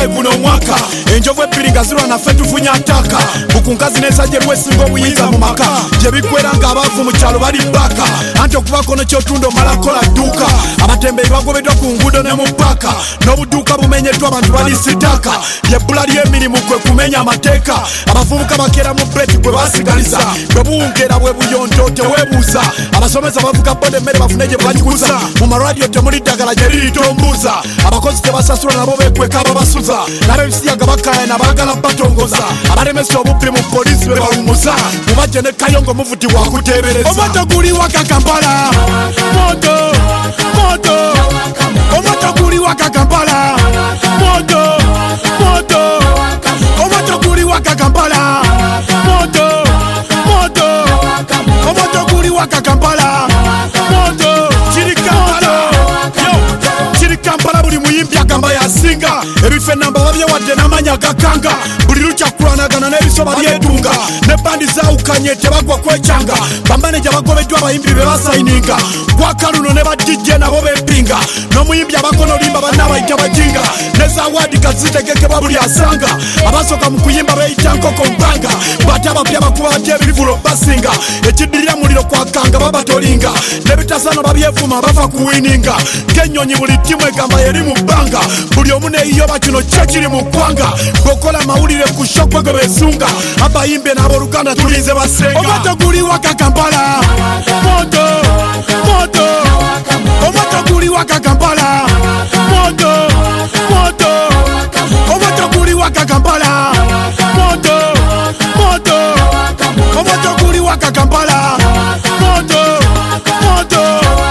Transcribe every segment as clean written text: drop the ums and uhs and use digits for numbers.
July guno omwaka enjovu ebbiri nga zirwa naffe tufunye ataka bukunkazi n'ensajja erwesinga obuyinza mu maka gye bikwera ng'abaavu mu kyalo bali bbaka anti okubakono ky'otunda omala kola dduuka abatembeyi bagobeddwa ku nguudo ne mu ppaka n'obuduuka bumenyeddwa abantu bali sitaaka lyebbula ly'emirimu kwe kumenya amateeka abavubuka bakeera mu breki gwe basigaliza bwe buwungeera bwe buyonto teweebuuza abasomesa bavuga boda emmere bafune gye bagikuza mu maradiyo temuli ddagala gye liritombuuza abakozi tebasasula nabo bekweka ababasuza n'ab'ebisiyaga bakayana baagala batongoza abalemesa obubbi mu poliisi be bawumuza mubajje ne kayongo muvuti wakuteebereza omoto guli waka Kampala moto moto omoto guli waka Kampala moto moto omoto guli waka Kampala moto moto omoto guli waka Kampala moto kiri Kampala kiri Kampala buli muyimbi agamba yasinga ebifo enamba babyewadde n'amanya gakanga buli lukyakulanagana n'ebisoba byetunga ne bandi zaawukanye tebagwa kwekyanga bamaneja bagobeddwa abayimbi be basayininga gwakaluno ne badijje nabo bempinga n'omuyimbi abakonolimba banna abayita bajinga ne zawaadi kazitegekebwa buli asanga abasooka mu kuyimba beeyita nkoko mpanga bate abapya bakuba batya ebirivulo basinga ekiddirira muliro kwakanga babatolinga n'ebitasaano babyevuma bafa kuwininga ng'ennyonyi buli ttimu egamba yeri mu bbanga buli omu neeyiyoba kino kye kiri mu ggwanga bw'okola amawulire ku shokwe ge beesunga abayimbi n'abooluganda tulinze basenga omoto guli waka Kampala moto moto omoto guli waka Kampala moto moto omoto guli waka Kampala moto moto omoto guli waka Kampala moto moto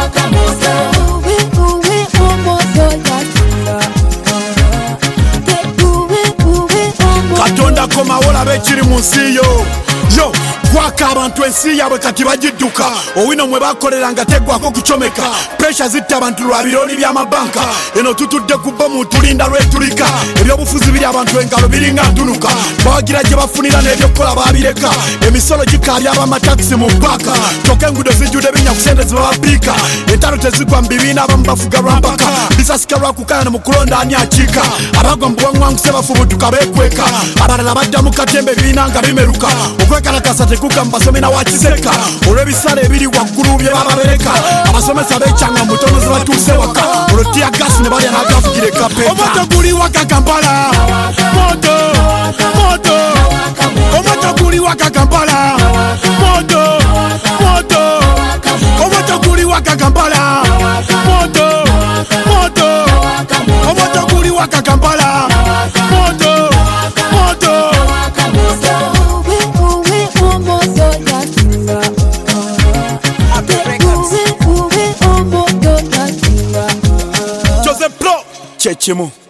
Katonda komawola bekiri mu nsi yo gwaka abantu ensi yaabwe kati bagidduka owino mwe bakoleranga teggwako kucomeka presha zitta abantu lwa bironi by'amabanka eno tutudde ku bomu tulinda lwetulika ebyobufuzi biri abantu engalo biringa ntunuka bawagira gye bafunira n'ebyokukola babireka emisolo gikaali abamatakisi mu bbaka kyokka enguudo zijjudde binnya ku sente zibababiika entalo tezigwa mu bibiina abamu bafuga lwampaka bisasika lwakukayana mu kulonda ani akiika abagwa mu buwaŋŋwanguse bafubutuka beekweka abalala badda mu katembe ebibiina nga bimeruka okwekalakasa tekuka mu basomera wa kiseka olw'ebisale ebiri waggulu bye bababereka abasomesa beekyanga mu mutono ze batuuse waka olwo ttiya gasi ne balya n'agavugira ekapeeka omoto guli waka Kampala moto moto omoto guli waka Kampala moto moto omoto guli waka Kampala moto moto omoto guli waka Kampala moto moto Joseph Pro Chechimu